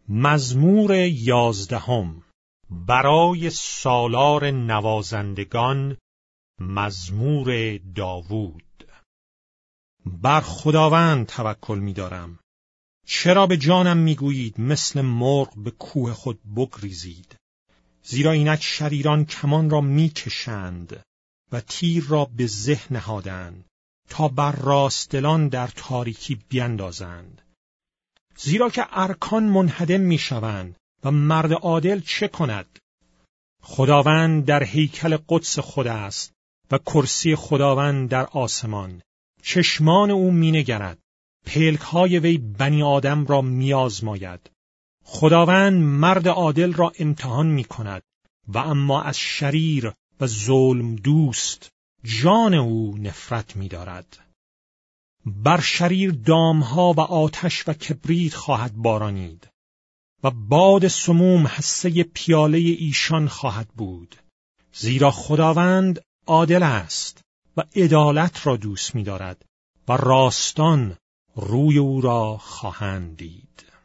مزمور 11 برای سالار نوازندگان، مزمور داوود. بر خداوند توکل می‌دارم. چرا به جانم می‌گویید مثل مرغ به کوه خود بگریزید؟ زیرا اینک شریران کمان را می‌کشند و تیر را به زه نهادند تا بر راستدلان در تاریکی بیندازند. زیرا که ارکان منهدم می‌شوند و مرد عادل چه کند؟ خداوند در هیکل قدس خود است و کرسی خداوند در آسمان. چشمان او مینگرد، پلک‌های وی بنی آدم را میازماید. خداوند مرد عادل را امتحان می‌کند و اما از شریر و ظلم دوست جان او نفرت می‌دارد. بر شریر دامها و آتش و کبریت خواهد بارانید و باد سموم حصه پیاله ایشان خواهد بود. زیرا خداوند عادل است و عدالت را دوست می‌دارد و راستان روی او را خواهند دید.